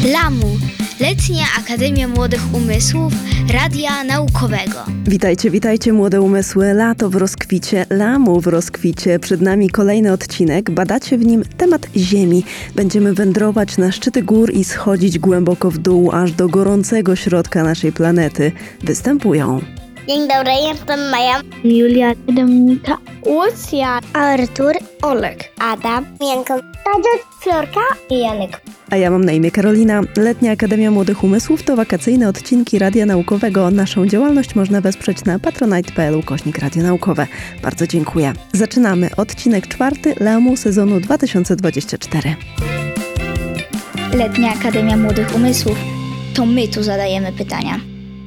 LAMU, Letnia Akademia Młodych Umysłów Radia Naukowego. Witajcie młode umysły. Lato w rozkwicie, LAMU w rozkwicie. Przed nami kolejny odcinek. Badacie w nim temat Ziemi. Będziemy wędrować na szczyty gór i schodzić głęboko w dół, aż do gorącego środka naszej planety. Występują Dzień dobry, jestem Maja, Julia, Dominika, Łucja, Artur, Olek. Adam, Janko, Tadek, Florka i Janek. A ja mam na imię Karolina. Letnia Akademia Młodych Umysłów to wakacyjne odcinki Radia Naukowego. Naszą działalność można wesprzeć na patronite.pl/Radio Naukowe. Bardzo dziękuję. Zaczynamy odcinek 4 LAMU sezonu 2024. Letnia Akademia Młodych Umysłów. To my tu zadajemy pytania.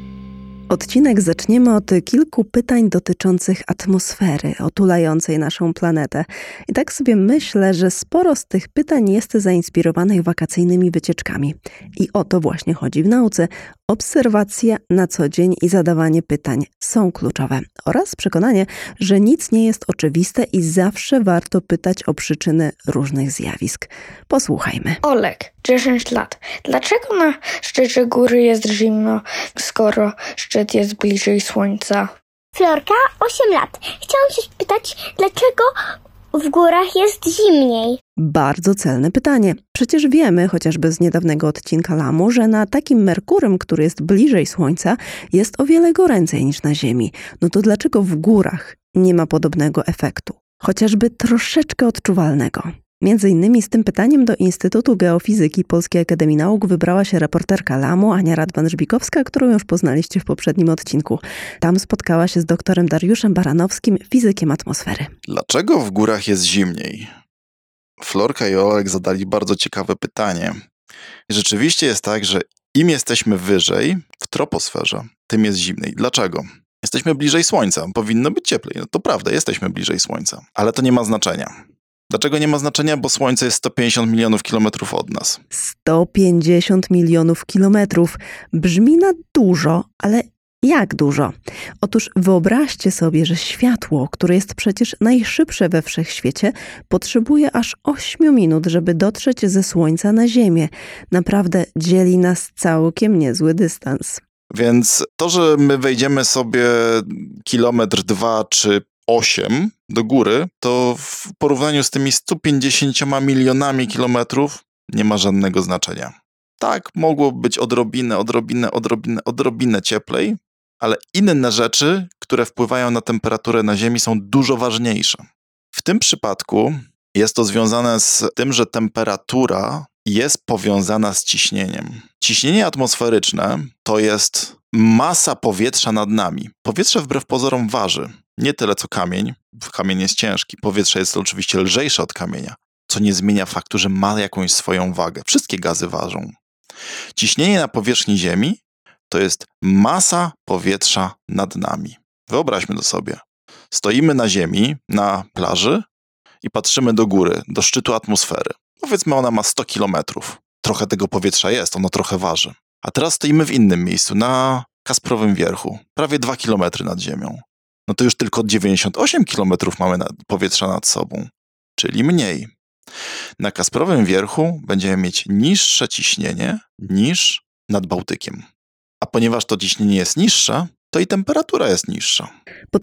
Odcinek zaczniemy od kilku pytań dotyczących atmosfery otulającej naszą planetę. I tak sobie myślę, że sporo z tych pytań jest zainspirowanych wakacyjnymi wycieczkami. I o to właśnie chodzi w nauce. Obserwacja na co dzień i zadawanie pytań są kluczowe. Oraz przekonanie, że nic nie jest oczywiste i zawsze warto pytać o przyczyny różnych zjawisk. Posłuchajmy. Olek, 10 lat. Dlaczego na szczycie góry jest zimno, skoro szczyt jest bliżej słońca? Florka, 8 lat. Chciałam się spytać, dlaczego w górach jest zimniej? Bardzo celne pytanie. Przecież wiemy, chociażby z niedawnego odcinka LAMU, że na takim Merkurym, który jest bliżej Słońca, jest o wiele goręcej niż na Ziemi. No to dlaczego w górach nie ma podobnego efektu? Chociażby troszeczkę odczuwalnego. Między innymi z tym pytaniem do Instytutu Geofizyki Polskiej Akademii Nauk wybrała się reporterka LAMU Ania Radwan-Żbikowska, którą już poznaliście w poprzednim odcinku. Tam spotkała się z doktorem Dariuszem Baranowskim, fizykiem atmosfery. Dlaczego w górach jest zimniej? Florka i Olek zadali bardzo ciekawe pytanie. I rzeczywiście jest tak, że im jesteśmy wyżej w troposferze, tym jest zimniej. Dlaczego? Jesteśmy bliżej Słońca, powinno być cieplej. No to prawda, jesteśmy bliżej Słońca, ale to nie ma znaczenia. Dlaczego nie ma znaczenia? Bo Słońce jest 150 milionów kilometrów od nas. 150 milionów kilometrów. Brzmi na dużo, ale jak dużo? Otóż wyobraźcie sobie, że światło, które jest przecież najszybsze we wszechświecie, potrzebuje aż 8 minut, żeby dotrzeć ze Słońca na Ziemię. Naprawdę dzieli nas całkiem niezły dystans. Więc to, że my wejdziemy sobie kilometr, 2 czy 8 do góry, to w porównaniu z tymi 150 milionami kilometrów nie ma żadnego znaczenia. Tak, mogło być odrobinę cieplej, ale inne rzeczy, które wpływają na temperaturę na Ziemi, są dużo ważniejsze. W tym przypadku jest to związane z tym, że temperatura jest powiązana z ciśnieniem. Ciśnienie atmosferyczne to jest masa powietrza nad nami. Powietrze wbrew pozorom waży. Nie tyle co kamień. Kamień jest ciężki. Powietrze jest oczywiście lżejsze od kamienia, co nie zmienia faktu, że ma jakąś swoją wagę. Wszystkie gazy ważą. Ciśnienie na powierzchni Ziemi to jest masa powietrza nad nami. Wyobraźmy to sobie. Stoimy na Ziemi, na plaży i patrzymy do góry, do szczytu atmosfery. Powiedzmy, ona ma 100 kilometrów. Trochę tego powietrza jest, ono trochę waży. A teraz stoimy w innym miejscu, na Kasprowym Wierchu, prawie 2 kilometry nad Ziemią. No to już tylko 98 kilometrów mamy powietrza nad sobą, czyli mniej. Na Kasprowym Wierchu będziemy mieć niższe ciśnienie niż nad Bałtykiem. A ponieważ to ciśnienie jest niższe, to i temperatura jest niższa. Bo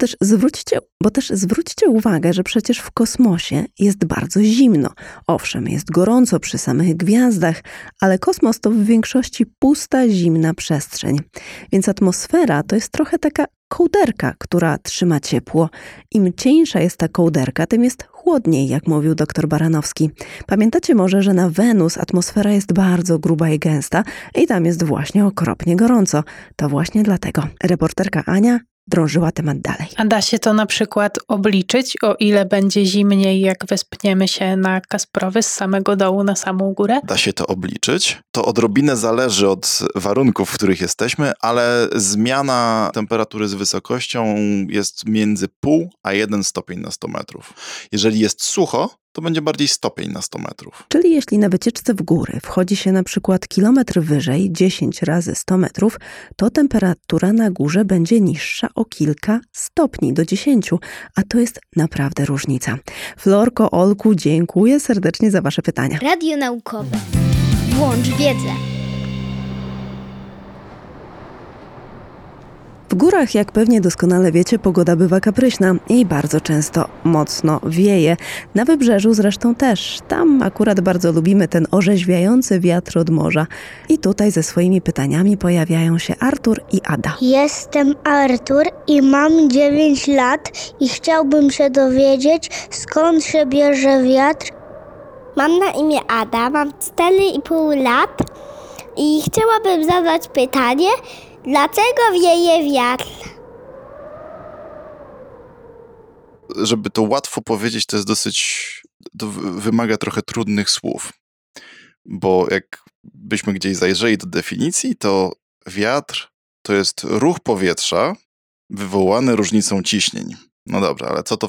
też zwróćcie uwagę, że przecież w kosmosie jest bardzo zimno. Owszem, jest gorąco przy samych gwiazdach, ale kosmos to w większości pusta, zimna przestrzeń. Więc atmosfera to jest trochę taka kołderka, która trzyma ciepło. Im cieńsza jest ta kołderka, tym jest chłodniej, jak mówił dr Baranowski. Pamiętacie może, że na Wenus atmosfera jest bardzo gruba i gęsta i tam jest właśnie okropnie gorąco. To właśnie dlatego reporterka Ania drążyła temat dalej. A da się to na przykład obliczyć, o ile będzie zimniej, jak wespniemy się na Kasprowy z samego dołu na samą górę? Da się to obliczyć. To odrobinę zależy od warunków, w których jesteśmy, ale zmiana temperatury z wysokością jest między 0,5 a 1 stopień na 100 metrów. Jeżeli jest sucho, to będzie bardziej stopień na 100 metrów. Czyli jeśli na wycieczce w góry wchodzi się na przykład kilometr wyżej, 10 razy 100 metrów, to temperatura na górze będzie niższa o kilka stopni do 10, a to jest naprawdę różnica. Florko, Olku, dziękuję serdecznie za wasze pytania. Radio naukowe. Włącz wiedzę. W górach, jak pewnie doskonale wiecie, pogoda bywa kapryśna i bardzo często mocno wieje. Na wybrzeżu zresztą też. Tam akurat bardzo lubimy ten orzeźwiający wiatr od morza. I tutaj ze swoimi pytaniami pojawiają się Artur i Ada. Jestem Artur i mam 9 lat i chciałbym się dowiedzieć, skąd się bierze wiatr. Mam na imię Ada, mam 4,5 lat i chciałabym zadać pytanie, dlaczego wieje wiatr? Żeby to łatwo powiedzieć, to wymaga trochę trudnych słów. Bo jak byśmy gdzieś zajrzeli do definicji, to wiatr to jest ruch powietrza wywołany różnicą ciśnień. No dobra, ale co to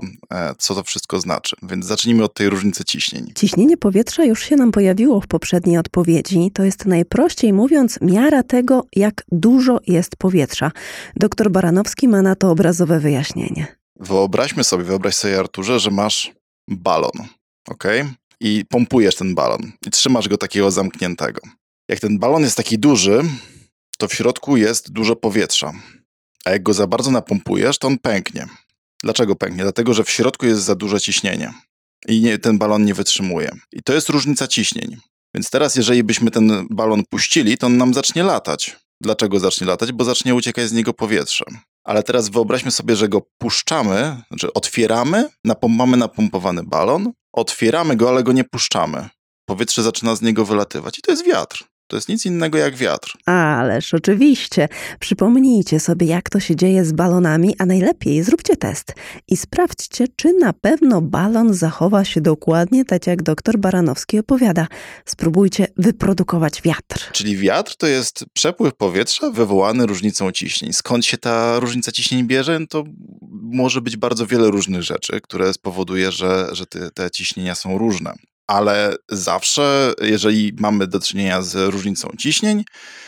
wszystko znaczy? Więc zacznijmy od tej różnicy ciśnień. Ciśnienie powietrza już się nam pojawiło w poprzedniej odpowiedzi. To jest najprościej mówiąc miara tego, jak dużo jest powietrza. Doktor Baranowski ma na to obrazowe wyjaśnienie. Wyobraź sobie, Arturze, że masz balon, okej? I pompujesz ten balon i trzymasz go takiego zamkniętego. Jak ten balon jest taki duży, to w środku jest dużo powietrza. A jak go za bardzo napompujesz, to on pęknie. Dlaczego pęknie? Dlatego, że w środku jest za duże ciśnienie i ten balon nie wytrzymuje. I to jest różnica ciśnień. Więc teraz, jeżeli byśmy ten balon puścili, to on nam zacznie latać. Dlaczego zacznie latać? Bo zacznie uciekać z niego powietrze. Ale teraz wyobraźmy sobie, że go puszczamy, znaczy otwieramy, mamy napompowany balon, otwieramy go, ale go nie puszczamy. Powietrze zaczyna z niego wylatywać i to jest wiatr. To jest nic innego jak wiatr. Ależ oczywiście. Przypomnijcie sobie, jak to się dzieje z balonami, a najlepiej zróbcie test i sprawdźcie, czy na pewno balon zachowa się dokładnie tak, jak doktor Baranowski opowiada. Spróbujcie wyprodukować wiatr. Czyli wiatr to jest przepływ powietrza wywołany różnicą ciśnień. Skąd się ta różnica ciśnień bierze? To może być bardzo wiele różnych rzeczy, które spowoduje, że te ciśnienia są różne. Ale zawsze, jeżeli mamy do czynienia z różnicą ciśnień,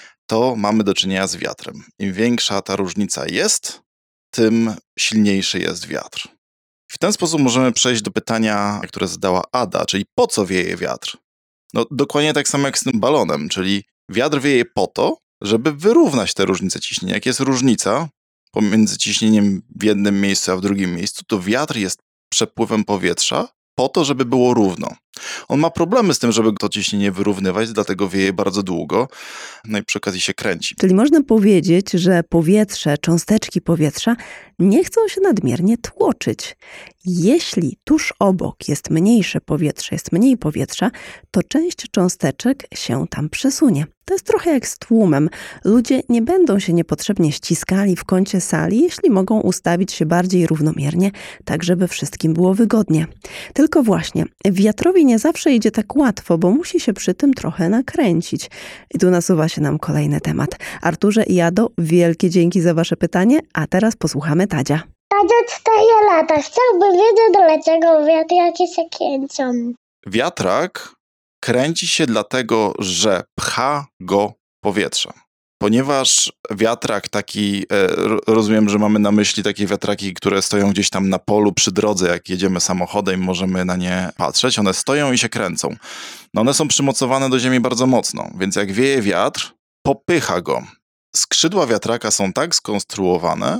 to mamy do czynienia z wiatrem. Im większa ta różnica jest, tym silniejszy jest wiatr. W ten sposób możemy przejść do pytania, które zadała Ada, czyli po co wieje wiatr? No dokładnie tak samo jak z tym balonem, czyli wiatr wieje po to, żeby wyrównać te różnice ciśnień. Jak jest różnica pomiędzy ciśnieniem w jednym miejscu a w drugim miejscu, to wiatr jest przepływem powietrza po to, żeby było równo. On ma problemy z tym, żeby to ciśnienie wyrównywać, dlatego wieje bardzo długo, no i przy okazji się kręci. Czyli można powiedzieć, że powietrze, cząsteczki powietrza nie chcą się nadmiernie tłoczyć. Jeśli tuż obok jest mniejsze powietrze, jest mniej powietrza, to część cząsteczek się tam przesunie. To jest trochę jak z tłumem. Ludzie nie będą się niepotrzebnie ściskali w kącie sali, jeśli mogą ustawić się bardziej równomiernie, tak żeby wszystkim było wygodnie. Tylko właśnie, wiatrowi nie zawsze idzie tak łatwo, bo musi się przy tym trochę nakręcić. I tu nasuwa się nam kolejny temat. Arturze i Ado, wielkie dzięki za wasze pytanie, a teraz posłuchamy Tadzia. Tadzia 4 lata. Chciałbym wiedzieć, dlaczego wiatraki się kręcą. Wiatrak kręci się dlatego, że pcha go powietrze. Ponieważ wiatrak taki, rozumiem, że mamy na myśli takie wiatraki, które stoją gdzieś tam na polu przy drodze, jak jedziemy samochodem, możemy na nie patrzeć, one stoją i się kręcą. No one są przymocowane do ziemi bardzo mocno, więc jak wieje wiatr, popycha go. Skrzydła wiatraka są tak skonstruowane,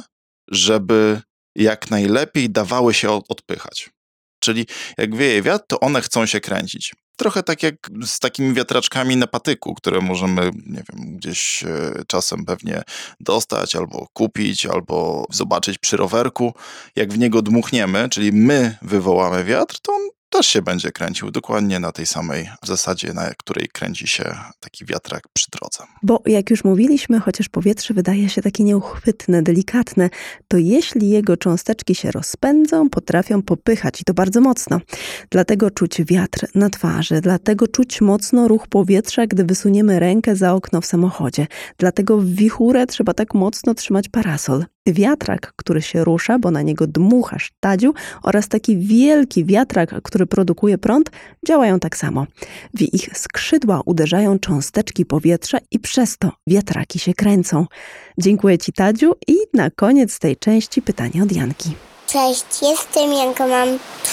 żeby jak najlepiej dawały się odpychać. Czyli jak wieje wiatr, to one chcą się kręcić. Trochę tak jak z takimi wiatraczkami na patyku, które możemy, nie wiem, gdzieś czasem pewnie dostać, albo kupić, albo zobaczyć przy rowerku. Jak w niego dmuchniemy, czyli my wywołamy wiatr, to on też się będzie kręcił dokładnie na tej samej zasadzie, na której kręci się taki wiatrak przy drodze. Bo jak już mówiliśmy, chociaż powietrze wydaje się takie nieuchwytne, delikatne, to jeśli jego cząsteczki się rozpędzą, potrafią popychać i to bardzo mocno. Dlatego czuć wiatr na twarzy, dlatego czuć mocno ruch powietrza, gdy wysuniemy rękę za okno w samochodzie. Dlatego w wichurę trzeba tak mocno trzymać parasol. Wiatrak, który się rusza, bo na niego dmuchasz, Tadziu, oraz taki wielki wiatrak, który produkuje prąd, działają tak samo. W ich skrzydła uderzają cząsteczki powietrza i przez to wiatraki się kręcą. Dziękuję Ci, Tadziu, i na koniec tej części pytanie od Janki. Cześć, jestem Janka, mam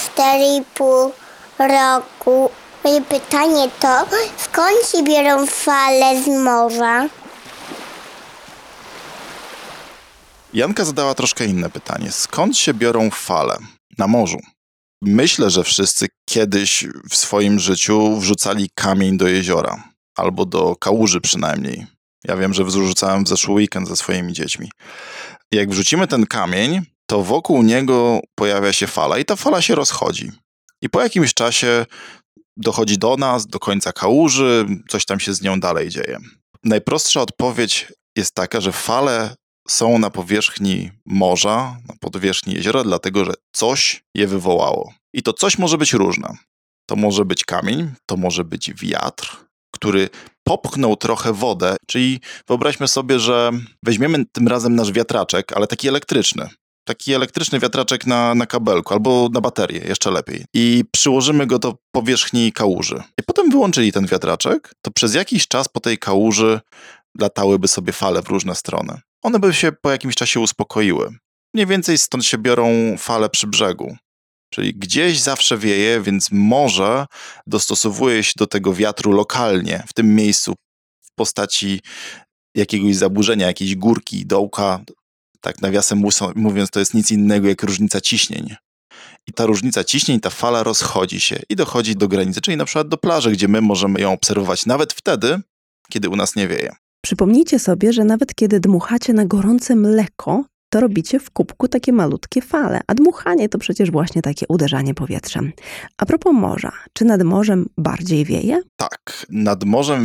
4,5 roku. Moje pytanie to, skąd się biorą fale z morza? Janka zadała troszkę inne pytanie. Skąd się biorą fale na morzu? Myślę, że wszyscy kiedyś w swoim życiu wrzucali kamień do jeziora. Albo do kałuży przynajmniej. Ja wiem, że wrzucałem w zeszły weekend ze swoimi dziećmi. Jak wrzucimy ten kamień, to wokół niego pojawia się fala i ta fala się rozchodzi. I po jakimś czasie dochodzi do nas, do końca kałuży, coś tam się z nią dalej dzieje. Najprostsza odpowiedź jest taka, że fale są na powierzchni morza, na powierzchni jeziora, dlatego że coś je wywołało. I to coś może być różne. To może być kamień, to może być wiatr, który popchnął trochę wodę, czyli wyobraźmy sobie, że weźmiemy tym razem nasz wiatraczek, ale taki elektryczny. Taki elektryczny wiatraczek na kabelku albo na baterię, jeszcze lepiej. I przyłożymy go do powierzchni kałuży. I potem wyłączyli ten wiatraczek, to przez jakiś czas po tej kałuży latałyby sobie fale w różne strony. One by się po jakimś czasie uspokoiły. Mniej więcej stąd się biorą fale przy brzegu. Czyli gdzieś zawsze wieje, więc morze dostosowuje się do tego wiatru lokalnie, w tym miejscu, w postaci jakiegoś zaburzenia, jakiejś górki, dołka. Tak nawiasem mówiąc, to jest nic innego jak różnica ciśnień. I ta różnica ciśnień, ta fala rozchodzi się i dochodzi do granicy, czyli na przykład do plaży, gdzie my możemy ją obserwować nawet wtedy, kiedy u nas nie wieje. Przypomnijcie sobie, że nawet kiedy dmuchacie na gorące mleko, to robicie w kubku takie malutkie fale, a dmuchanie to przecież właśnie takie uderzanie powietrzem. A propos morza, czy nad morzem bardziej wieje? Tak, nad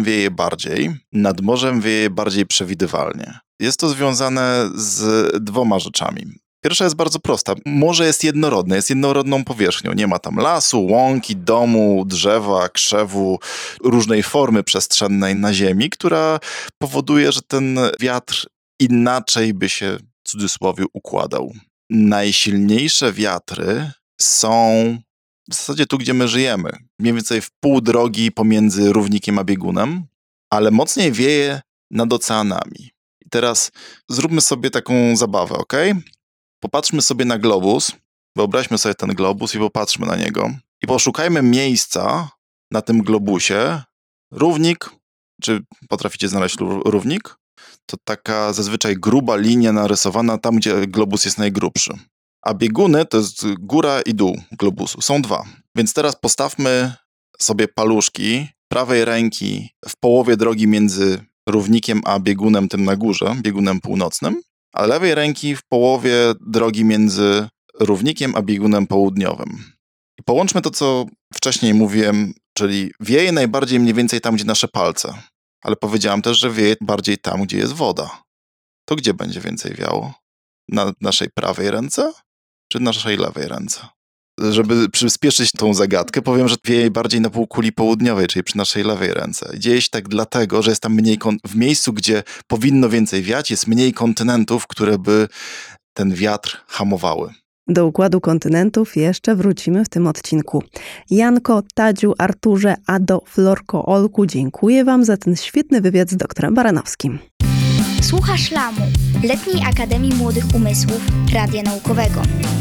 morzem wieje bardziej przewidywalnie. Jest to związane z dwoma rzeczami. Pierwsza jest bardzo prosta. Morze jest jednorodne, jest jednorodną powierzchnią. Nie ma tam lasu, łąki, domu, drzewa, krzewu, różnej formy przestrzennej na ziemi, która powoduje, że ten wiatr inaczej by się w cudzysłowie układał. Najsilniejsze wiatry są w zasadzie tu, gdzie my żyjemy. Mniej więcej w pół drogi pomiędzy równikiem a biegunem, ale mocniej wieje nad oceanami. I teraz zróbmy sobie taką zabawę, ok? Popatrzmy sobie na globus, wyobraźmy sobie ten globus i popatrzmy na niego. I poszukajmy miejsca na tym globusie. Równik, czy potraficie znaleźć równik? To taka zazwyczaj gruba linia narysowana tam, gdzie globus jest najgrubszy. A bieguny to jest góra i dół globusu. Są dwa. Więc teraz postawmy sobie paluszki prawej ręki w połowie drogi między równikiem a biegunem tym na górze, biegunem północnym, a lewej ręki w połowie drogi między równikiem a biegunem południowym. I połączmy to, co wcześniej mówiłem, czyli wieje najbardziej mniej więcej tam, gdzie nasze palce. Ale powiedziałam też, że wieje bardziej tam, gdzie jest woda. To gdzie będzie więcej wiało? Na naszej prawej ręce, czy naszej lewej ręce? Żeby przyspieszyć tą zagadkę, powiem, że wieje bardziej na półkuli południowej, czyli przy naszej lewej ręce. Dzieje się tak dlatego, że jest tam mniej w miejscu, gdzie powinno więcej wiać, jest mniej kontynentów, które by ten wiatr hamowały. Do układu kontynentów jeszcze wrócimy w tym odcinku. Janko, Tadziu, Arturze, Ado, Florko, Olku, dziękuję Wam za ten świetny wywiad z doktorem Baranowskim. Słuchasz Lamu, Letniej Akademii Młodych Umysłów Radia Naukowego.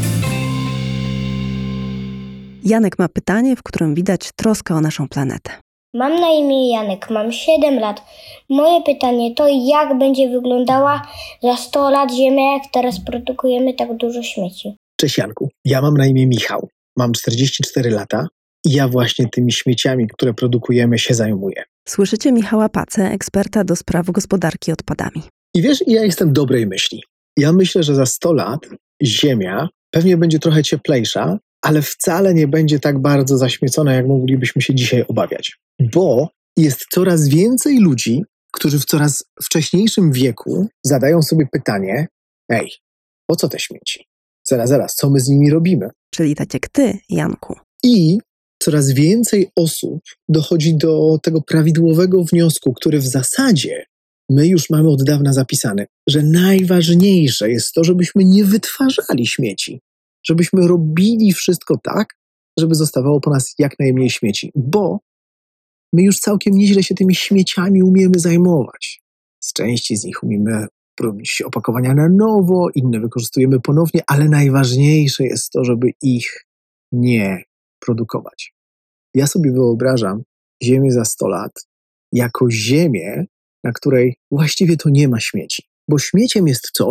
Janek ma pytanie, w którym widać troskę o naszą planetę. Mam na imię Janek, mam 7 lat. Moje pytanie to, jak będzie wyglądała za 100 lat Ziemia, jak teraz produkujemy tak dużo śmieci? Cześć Janku, ja mam na imię Michał, mam 44 lata i ja właśnie tymi śmieciami, które produkujemy, się zajmuję. Słyszycie Michała Pacę, eksperta do spraw gospodarki odpadami. I wiesz, ja jestem dobrej myśli. Ja myślę, że za 100 lat Ziemia pewnie będzie trochę cieplejsza, ale wcale nie będzie tak bardzo zaśmiecona, jak moglibyśmy się dzisiaj obawiać. Bo jest coraz więcej ludzi, którzy w coraz wcześniejszym wieku zadają sobie pytanie: ej, po co te śmieci? Zaraz, co my z nimi robimy? Czyli tak jak ty, Janku. I coraz więcej osób dochodzi do tego prawidłowego wniosku, który w zasadzie my już mamy od dawna zapisany, że najważniejsze jest to, żebyśmy nie wytwarzali śmieci, żebyśmy robili wszystko tak, żeby zostawało po nas jak najmniej śmieci, bo my już całkiem nieźle się tymi śmieciami umiemy zajmować. Z części z nich umiemy robić opakowania na nowo, inne wykorzystujemy ponownie, ale najważniejsze jest to, żeby ich nie produkować. Ja sobie wyobrażam Ziemię za 100 lat jako ziemię, na której właściwie to nie ma śmieci. Bo śmieciem jest coś,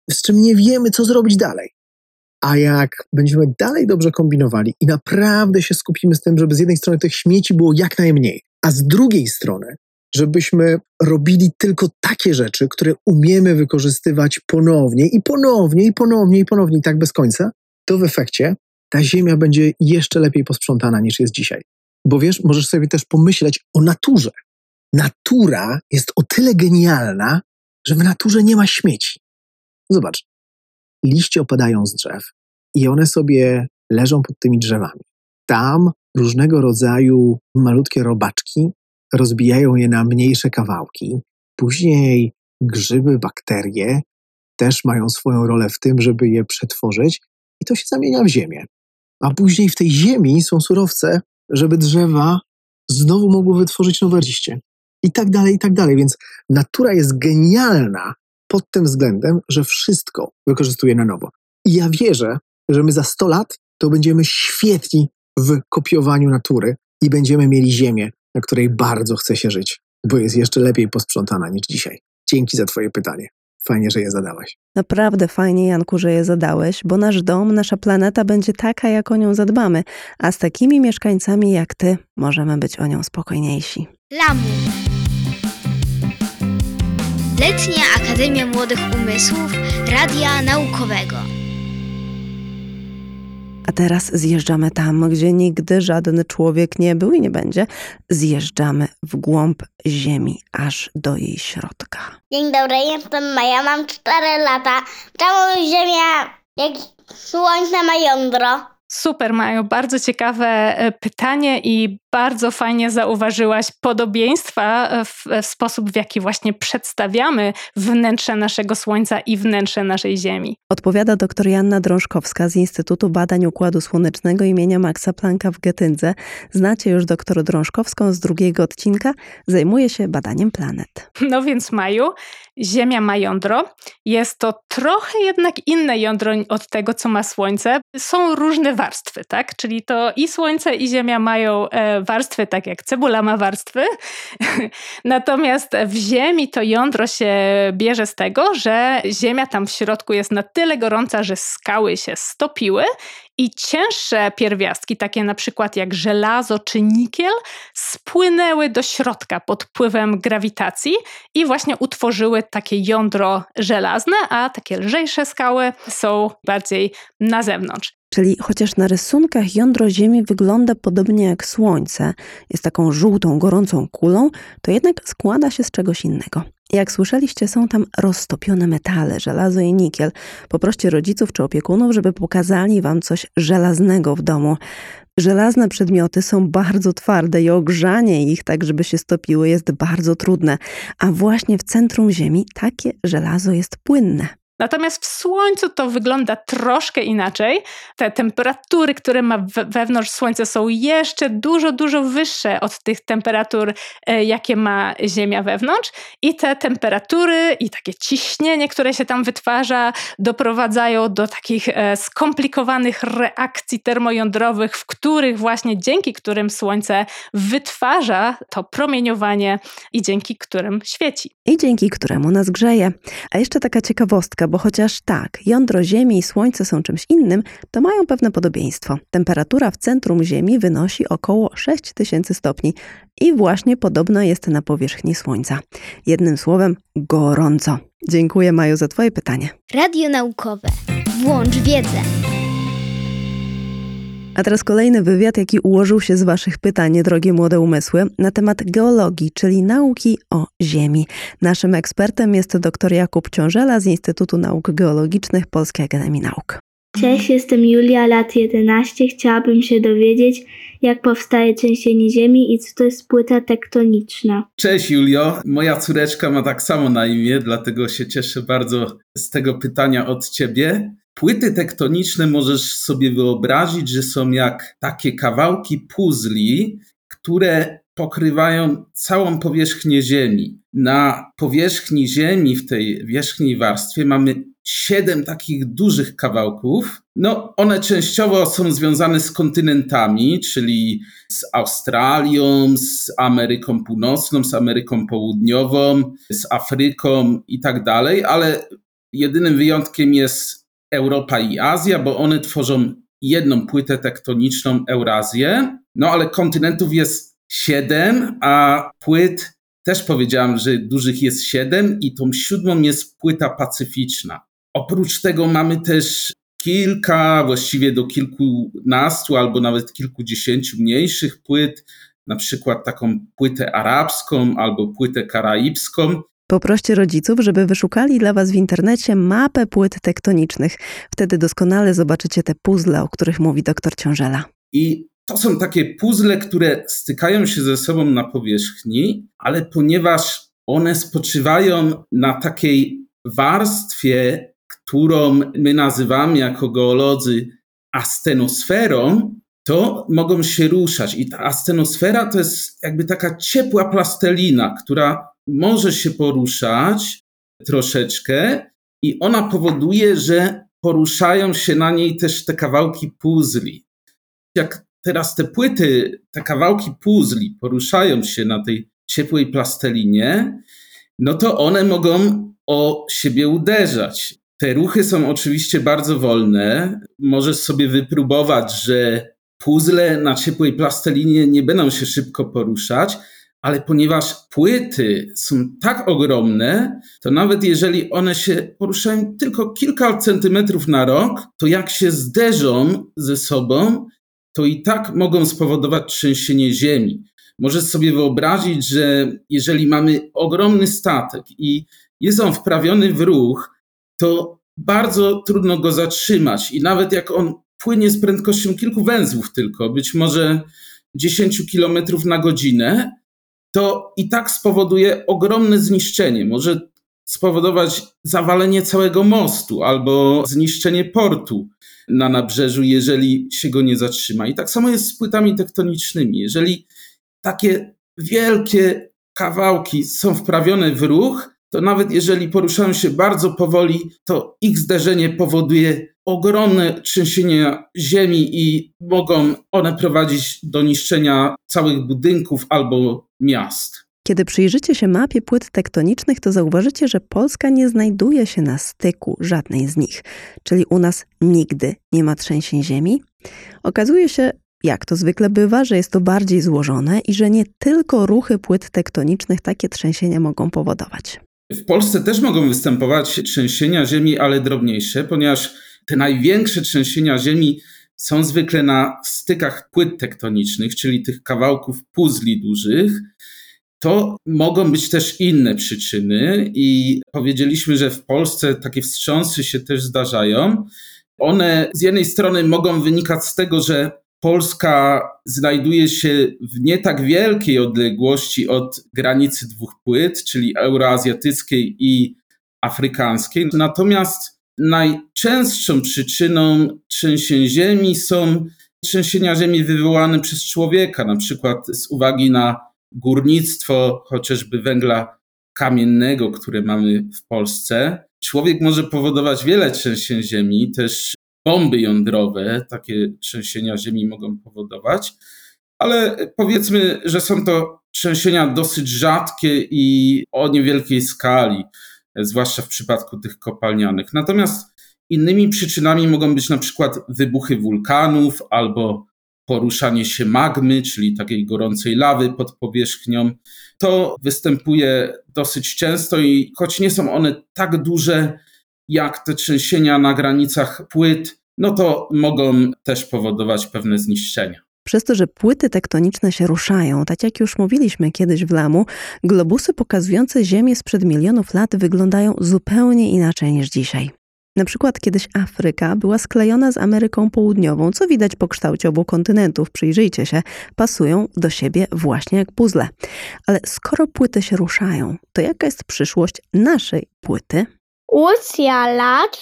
z czym nie wiemy, co zrobić dalej. A jak będziemy dalej dobrze kombinowali i naprawdę się skupimy z tym, żeby z jednej strony tych śmieci było jak najmniej, a z drugiej strony, żebyśmy robili tylko takie rzeczy, które umiemy wykorzystywać ponownie i ponownie i ponownie i ponownie i tak bez końca, to w efekcie ta ziemia będzie jeszcze lepiej posprzątana niż jest dzisiaj. Bo wiesz, możesz sobie też pomyśleć o naturze. Natura jest o tyle genialna, że w naturze nie ma śmieci. Zobacz, liście opadają z drzew i one sobie leżą pod tymi drzewami. Tam różnego rodzaju malutkie robaczki rozbijają je na mniejsze kawałki. Później grzyby, bakterie też mają swoją rolę w tym, żeby je przetworzyć i to się zamienia w ziemię. A później w tej ziemi są surowce, żeby drzewa znowu mogły wytworzyć nowe liście. I tak dalej, i tak dalej. Więc natura jest genialna pod tym względem, że wszystko wykorzystuje na nowo. I ja wierzę, że my za 100 lat to będziemy świetni w kopiowaniu natury i będziemy mieli ziemię, na której bardzo chce się żyć, bo jest jeszcze lepiej posprzątana niż dzisiaj. Dzięki za twoje pytanie. Fajnie, że je zadałeś. Naprawdę fajnie, Janku, że je zadałeś, bo nasz dom, nasza planeta będzie taka, jak o nią zadbamy, a z takimi mieszkańcami jak ty możemy być o nią spokojniejsi. Lamu. Letnia Akademia Młodych Umysłów Radia Naukowego. A teraz zjeżdżamy tam, gdzie nigdy żaden człowiek nie był i nie będzie. Zjeżdżamy w głąb Ziemi, aż do jej środka. Dzień dobry, jestem Maja, mam 4 lata. Czemu Ziemia, jak Słońce ma jądro? Super, Maju, bardzo ciekawe pytanie i bardzo fajnie zauważyłaś podobieństwa w sposób, w jaki właśnie przedstawiamy wnętrze naszego Słońca i wnętrze naszej Ziemi. Odpowiada dr Joanna Drążkowska z Instytutu Badań Układu Słonecznego imienia Maxa Plancka w Getyndze. Znacie już dr Drążkowską z 2 odcinka. Zajmuje się badaniem planet. No więc, Maju, Ziemia ma jądro. Jest to trochę jednak inne jądro od tego, co ma Słońce. Są różne warstwy, tak? Czyli to i Słońce, i Ziemia mają warstwy, tak jak cebula ma warstwy. Natomiast w Ziemi to jądro się bierze z tego, że Ziemia tam w środku jest na tyle gorąca, że skały się stopiły i cięższe pierwiastki, takie na przykład jak żelazo czy nikiel, spłynęły do środka pod wpływem grawitacji i właśnie utworzyły takie jądro żelazne, a takie lżejsze skały są bardziej na zewnątrz. Czyli chociaż na rysunkach jądro Ziemi wygląda podobnie jak Słońce, jest taką żółtą, gorącą kulą, to jednak składa się z czegoś innego. Jak słyszeliście, są tam roztopione metale, żelazo i nikiel. Poproście rodziców czy opiekunów, żeby pokazali wam coś żelaznego w domu. Żelazne przedmioty są bardzo twarde i ogrzanie ich tak, żeby się stopiły, jest bardzo trudne. A właśnie w centrum Ziemi takie żelazo jest płynne. Natomiast w Słońcu to wygląda troszkę inaczej. Te temperatury, które ma wewnątrz Słońca, są jeszcze dużo wyższe od tych temperatur, jakie ma Ziemia wewnątrz. I te temperatury i takie ciśnienie, które się tam wytwarza, doprowadzają do takich skomplikowanych reakcji termojądrowych, w których właśnie dzięki którym Słońce wytwarza to promieniowanie i dzięki którym świeci. I dzięki któremu nas grzeje. A jeszcze taka ciekawostka, bo chociaż tak, jądro Ziemi i Słońce są czymś innym, to mają pewne podobieństwo. Temperatura w centrum Ziemi wynosi około 6000 stopni i właśnie podobno jest na powierzchni Słońca. Jednym słowem, gorąco. Dziękuję, Maju, za twoje pytanie. Radio Naukowe. Włącz wiedzę. A teraz kolejny wywiad, jaki ułożył się z waszych pytań, drogie młode umysły, na temat geologii, czyli nauki o Ziemi. Naszym ekspertem jest dr Jakub Ciążela z Instytutu Nauk Geologicznych Polskiej Akademii Nauk. Cześć, jestem Julia, lat 11. Chciałabym się dowiedzieć, jak powstaje trzęsienie ziemi i co to jest płyta tektoniczna. Cześć Julio, moja córeczka ma tak samo na imię, dlatego się cieszę bardzo z tego pytania od ciebie. Płyty tektoniczne możesz sobie wyobrazić, że są jak takie kawałki puzli, które pokrywają całą powierzchnię Ziemi. Na powierzchni Ziemi, w tej wierzchniej warstwie, mamy 7 takich dużych kawałków. One częściowo są związane z kontynentami, czyli z Australią, z Ameryką Północną, z Ameryką Południową, z Afryką i tak dalej, ale Jedynym wyjątkiem jest Europa i Azja, bo one tworzą jedną płytę tektoniczną, Eurazję. No ale kontynentów jest 7, a płyt też powiedziałem, że dużych jest 7 i tą 7 jest płyta pacyficzna. Oprócz tego mamy też kilka, właściwie do kilkunastu albo nawet kilkudziesięciu mniejszych płyt, na przykład taką płytę arabską albo płytę karaibską. Poproście rodziców, żeby wyszukali dla Was w internecie mapę płyt tektonicznych. Wtedy doskonale zobaczycie te puzzle, o których mówi dr Ciążela. I to są takie puzzle, które stykają się ze sobą na powierzchni, ale ponieważ one spoczywają na takiej warstwie, którą my nazywamy jako geolodzy astenosferą, to mogą się ruszać. I ta astenosfera to jest jakby taka ciepła plastelina, która może się poruszać troszeczkę i ona powoduje, że poruszają się na niej też te kawałki puzli. Jak teraz te płyty, te kawałki puzli poruszają się na tej ciepłej plastelinie, no to one mogą o siebie uderzać. Te ruchy są oczywiście bardzo wolne. Możesz sobie wypróbować, że puzzle na ciepłej plastelinie nie będą się szybko poruszać, ale ponieważ płyty są tak ogromne, to nawet jeżeli one się poruszają tylko kilka centymetrów na rok, to jak się zderzą ze sobą, to i tak mogą spowodować trzęsienie ziemi. Możesz sobie wyobrazić, że jeżeli mamy ogromny statek i jest on wprawiony w ruch, to bardzo trudno go zatrzymać i nawet jak on płynie z prędkością kilku węzłów tylko, być może 10 km na godzinę, to i tak spowoduje ogromne zniszczenie. Może spowodować zawalenie całego mostu albo zniszczenie portu na nabrzeżu, jeżeli się go nie zatrzyma. I tak samo jest z płytami tektonicznymi. Jeżeli takie wielkie kawałki są wprawione w ruch, to nawet jeżeli poruszają się bardzo powoli, to ich zderzenie powoduje ogromne trzęsienia ziemi i mogą one prowadzić do niszczenia całych budynków albo miast. Kiedy przyjrzycie się mapie płyt tektonicznych, to zauważycie, że Polska nie znajduje się na styku żadnej z nich, czyli u nas nigdy nie ma trzęsień ziemi. Okazuje się, jak to zwykle bywa, że jest to bardziej złożone i że nie tylko ruchy płyt tektonicznych takie trzęsienia mogą powodować. W Polsce też mogą występować trzęsienia ziemi, ale drobniejsze, ponieważ te największe trzęsienia ziemi są zwykle na stykach płyt tektonicznych, czyli tych kawałków puzli dużych. To mogą być też inne przyczyny i powiedzieliśmy, że w Polsce takie wstrząsy się też zdarzają. One z jednej strony mogą wynikać z tego, że Polska znajduje się w nie tak wielkiej odległości od granicy dwóch płyt, czyli euroazjatyckiej i afrykańskiej. Natomiast najczęstszą przyczyną trzęsień ziemi są trzęsienia ziemi wywołane przez człowieka, na przykład z uwagi na górnictwo chociażby węgla kamiennego, które mamy w Polsce. Człowiek może powodować wiele trzęsień ziemi, też bomby jądrowe, takie trzęsienia ziemi mogą powodować, ale powiedzmy, że są to trzęsienia dosyć rzadkie i o niewielkiej skali, zwłaszcza w przypadku tych kopalnianych. Natomiast innymi przyczynami mogą być na przykład wybuchy wulkanów albo poruszanie się magmy, czyli takiej gorącej lawy pod powierzchnią. To występuje dosyć często i choć nie są one tak duże jak te trzęsienia na granicach płyt, no to mogą też powodować pewne zniszczenia. Przez to, że płyty tektoniczne się ruszają, tak jak już mówiliśmy kiedyś w Lamu, globusy pokazujące Ziemię sprzed milionów lat wyglądają zupełnie inaczej niż dzisiaj. Na przykład kiedyś Afryka była sklejona z Ameryką Południową, co widać po kształcie obu kontynentów, przyjrzyjcie się, pasują do siebie właśnie jak puzzle. Ale skoro płyty się ruszają, to jaka jest przyszłość naszej płyty? Łucja lat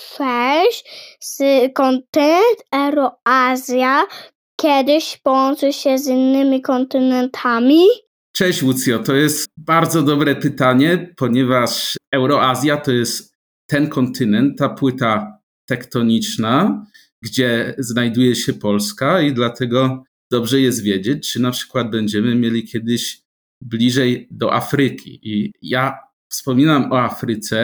6 z kontynent Euroazja kiedyś połączy się z innymi kontynentami? Cześć Łucjo, to jest bardzo dobre pytanie, ponieważ Euroazja to jest ten kontynent, ta płyta tektoniczna, gdzie znajduje się Polska i dlatego dobrze jest wiedzieć, czy na przykład będziemy mieli kiedyś bliżej do Afryki. I ja wspominam o Afryce,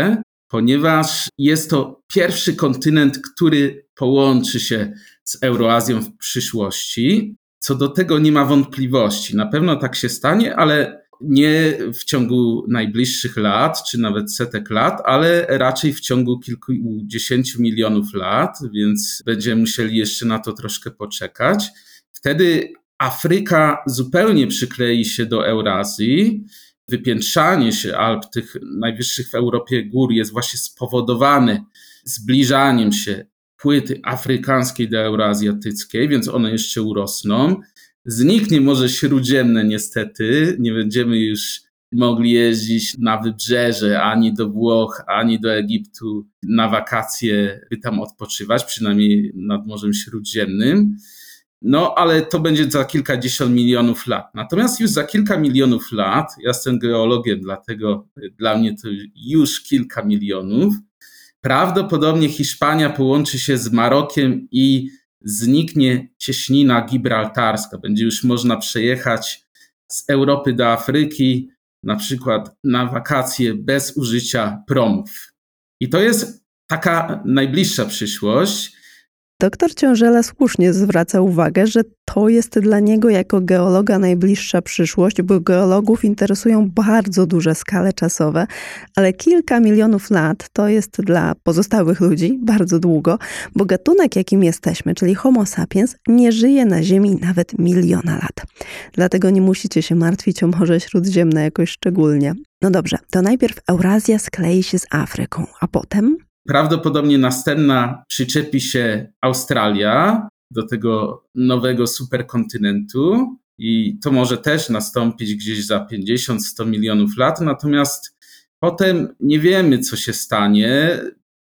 ponieważ jest to pierwszy kontynent, który połączy się z Euroazją w przyszłości. Co do tego nie ma wątpliwości. Na pewno tak się stanie, ale nie w ciągu najbliższych lat, czy nawet setek lat, ale raczej w ciągu kilkudziesięciu milionów lat, więc będziemy musieli jeszcze na to troszkę poczekać. Wtedy Afryka zupełnie przyklei się do Eurazji. Wypiętrzanie się Alp, tych najwyższych w Europie gór, jest właśnie spowodowane zbliżaniem się płyty afrykańskiej do euroazjatyckiej, więc one jeszcze urosną. Zniknie Morze Śródziemne niestety, nie będziemy już mogli jeździć na wybrzeże ani do Włoch, ani do Egiptu na wakacje, by tam odpoczywać, przynajmniej nad Morzem Śródziemnym. No, ale to będzie za kilkadziesiąt milionów lat. Natomiast już za kilka milionów lat, ja jestem geologiem, dlatego dla mnie to już kilka milionów, prawdopodobnie Hiszpania połączy się z Marokiem i zniknie cieśnina gibraltarska. Będzie już można przejechać z Europy do Afryki, na przykład na wakacje bez użycia promów. I to jest taka najbliższa przyszłość. Doktor Ciążela słusznie zwraca uwagę, że to jest dla niego jako geologa najbliższa przyszłość, bo geologów interesują bardzo duże skale czasowe, ale kilka milionów lat to jest dla pozostałych ludzi bardzo długo, bo gatunek, jakim jesteśmy, czyli Homo sapiens, nie żyje na Ziemi nawet miliona lat. Dlatego nie musicie się martwić o Morze Śródziemne jakoś szczególnie. No dobrze, to najpierw Eurazja sklei się z Afryką, a potem... Prawdopodobnie następna przyczepi się Australia do tego nowego superkontynentu i to może też nastąpić gdzieś za 50-100 milionów lat, natomiast potem nie wiemy, co się stanie.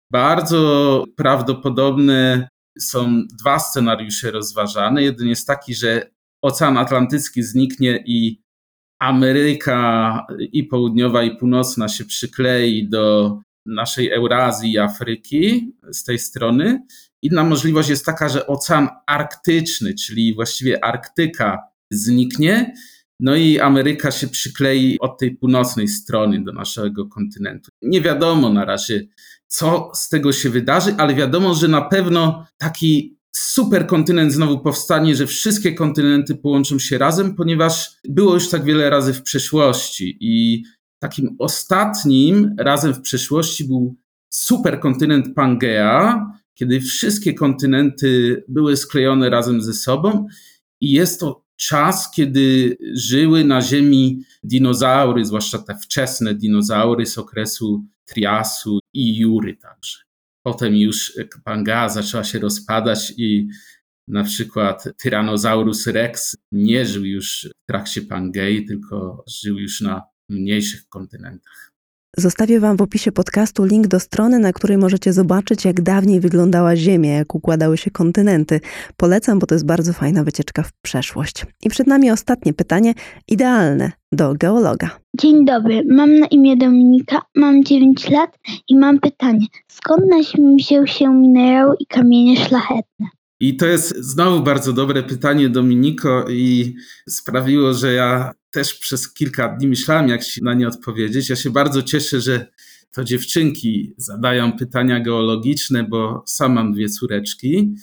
Bardzo prawdopodobne są dwa scenariusze rozważane. Jeden jest taki, że Ocean Atlantycki zniknie i Ameryka i południowa i północna się przyklei do naszej Eurazji i Afryki z tej strony. Inna możliwość jest taka, że Ocean Arktyczny, czyli właściwie Arktyka zniknie, no i Ameryka się przyklei od tej północnej strony do naszego kontynentu. Nie wiadomo na razie, co z tego się wydarzy, ale wiadomo, że na pewno taki superkontynent znowu powstanie, że wszystkie kontynenty połączą się razem, ponieważ było już tak wiele razy w przeszłości i takim ostatnim razem w przeszłości był superkontynent Pangea, kiedy wszystkie kontynenty były sklejone razem ze sobą i jest to czas, kiedy żyły na Ziemi dinozaury, zwłaszcza te wczesne dinozaury z okresu Triasu i Jury także. Potem już Pangea zaczęła się rozpadać i na przykład Tyrannosaurus rex nie żył już w trakcie Pangei, tylko żył już na mniejszych kontynentach. Zostawię Wam w opisie podcastu link do strony, na której możecie zobaczyć, jak dawniej wyglądała Ziemia, jak układały się kontynenty. Polecam, bo to jest bardzo fajna wycieczka w przeszłość. I przed nami ostatnie pytanie, idealne do geologa. Dzień dobry, mam na imię Dominika, mam 9 lat i mam pytanie. Skąd na Ziemi wzięły się minerały i kamienie szlachetne? I to jest znowu bardzo dobre pytanie, Dominiko, i sprawiło, że ja też przez kilka dni myślałem, jak ci na nie odpowiedzieć. Ja się bardzo cieszę, że to dziewczynki zadają pytania geologiczne, bo sam mam 2 córeczki.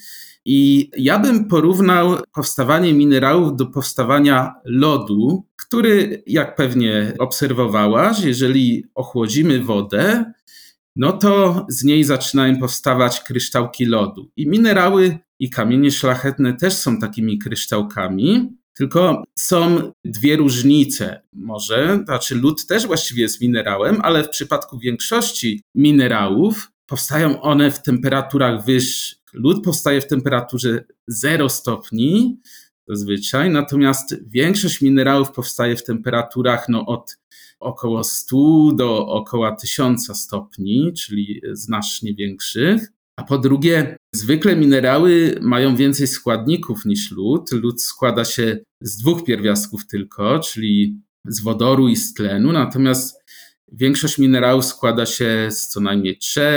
I ja bym porównał powstawanie minerałów do powstawania lodu, który, jak pewnie obserwowałaś, jeżeli ochłodzimy wodę, no to z niej zaczynają powstawać kryształki lodu. I minerały i kamienie szlachetne też są takimi kryształkami, tylko są 2 różnice może. Znaczy lód też właściwie jest minerałem, ale w przypadku większości minerałów powstają one w temperaturach wyższych. Lód powstaje w temperaturze 0 stopni zazwyczaj, natomiast większość minerałów powstaje w temperaturach od około 100 do około 1000 stopni, czyli znacznie większych. A po drugie, zwykle minerały mają więcej składników niż lód. Lód składa się z 2 pierwiastków tylko, czyli z wodoru i z tlenu, natomiast większość minerałów składa się z co najmniej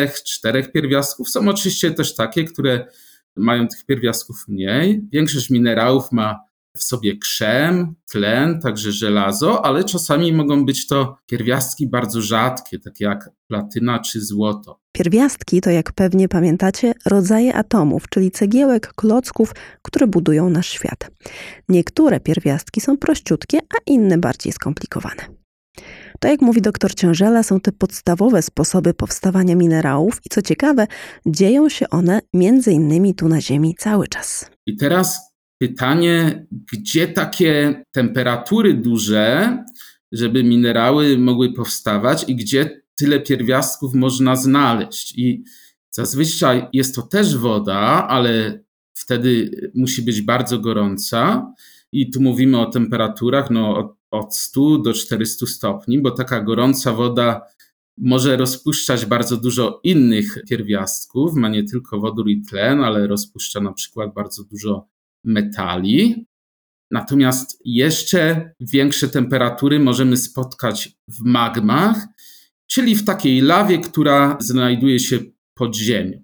3-4 pierwiastków. Są oczywiście też takie, które mają tych pierwiastków mniej. Większość minerałów ma w sobie krzem, tlen, także żelazo, ale czasami mogą być to pierwiastki bardzo rzadkie, takie jak platyna czy złoto. Pierwiastki to, jak pewnie pamiętacie, rodzaje atomów, czyli cegiełek, klocków, które budują nasz świat. Niektóre pierwiastki są prościutkie, a inne bardziej skomplikowane. To, jak mówi dr Ciążela, są te podstawowe sposoby powstawania minerałów i co ciekawe, dzieją się one między innymi tu na Ziemi cały czas. I teraz pytanie, gdzie takie temperatury duże, żeby minerały mogły powstawać i gdzie tyle pierwiastków można znaleźć? I zazwyczaj jest to też woda, ale wtedy musi być bardzo gorąca. I tu mówimy o temperaturach od 100 do 400 stopni, bo taka gorąca woda może rozpuszczać bardzo dużo innych pierwiastków, ma nie tylko wodór i tlen, ale rozpuszcza na przykład bardzo dużo metali. Natomiast jeszcze większe temperatury możemy spotkać w magmach, czyli w takiej lawie, która znajduje się pod ziemią.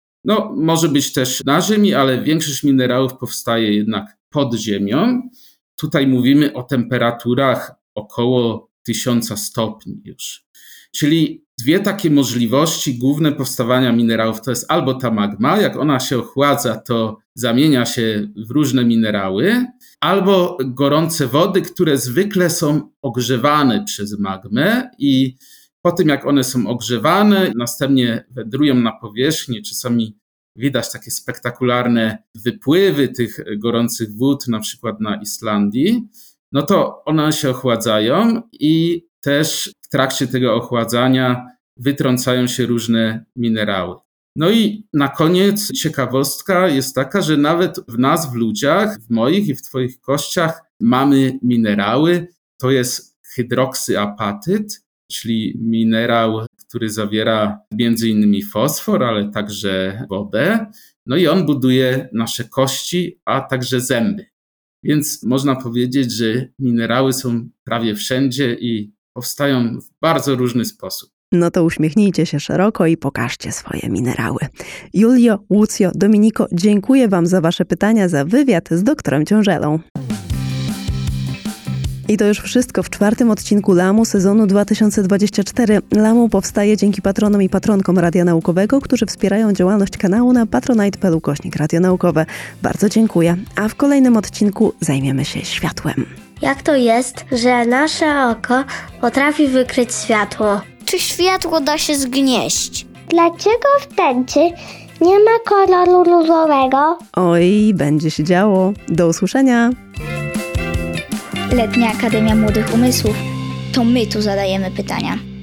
Może być też na ziemi, ale większość minerałów powstaje jednak pod ziemią. Tutaj mówimy o temperaturach około 1000 stopni już. Czyli dwie takie możliwości główne powstawania minerałów to jest albo ta magma, jak ona się ochładza, to zamienia się w różne minerały, albo gorące wody, które zwykle są ogrzewane przez magmę i po tym jak one są ogrzewane, następnie wędrują na powierzchnię, czasami widać takie spektakularne wypływy tych gorących wód, na przykład na Islandii, to one się ochładzają i też w trakcie tego ochładzania wytrącają się różne minerały. I na koniec ciekawostka jest taka, że nawet w nas, w ludziach, w moich i w twoich kościach mamy minerały. To jest hydroksyapatyt, czyli minerał, który zawiera m.in. fosfor, ale także wodę. I on buduje nasze kości, a także zęby. Więc można powiedzieć, że minerały są prawie wszędzie i powstają w bardzo różny sposób. To uśmiechnijcie się szeroko i pokażcie swoje minerały. Julio, Łucjo, Dominiko, dziękuję wam za wasze pytania, za wywiad z doktorem Ciążelą. I to już wszystko w 4. odcinku LAMU sezonu 2024. LAMU powstaje dzięki patronom i patronkom Radia Naukowego, którzy wspierają działalność kanału na patronite.pl/Radio Naukowe. Bardzo dziękuję. A w kolejnym odcinku zajmiemy się światłem. Jak to jest, że nasze oko potrafi wykryć światło? Czy światło da się zgnieść? Dlaczego w tęczy nie ma koloru różowego? Oj, będzie się działo. Do usłyszenia. Letnia Akademia Młodych Umysłów. To my tu zadajemy pytania.